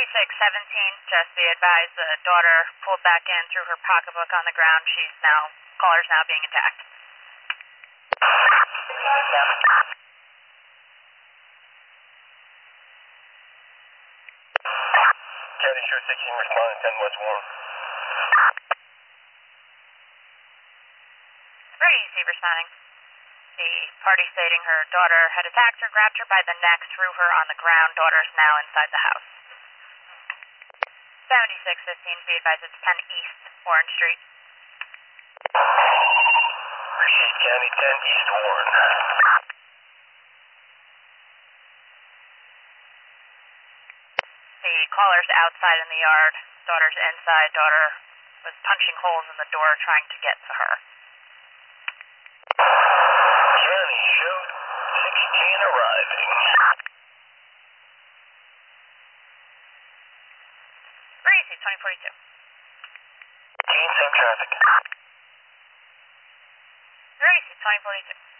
3617, just be advised the daughter pulled back in, threw her pocketbook on the ground. Caller's now being attacked. County Show 16 responding 10 West Warren. Very easy responding. The party stating her daughter had attacked her, grabbed her by the neck, threw her on the ground. Daughter is now inside the house. 7615, be advised it's 10 East Warren Street. Receipt County 10 East Warren. The caller's outside in the yard. Daughter's inside. Daughter was punching holes in the door trying to get to her. County Show 16 arriving. Very easy, 2042. Same traffic. Very easy, 2042.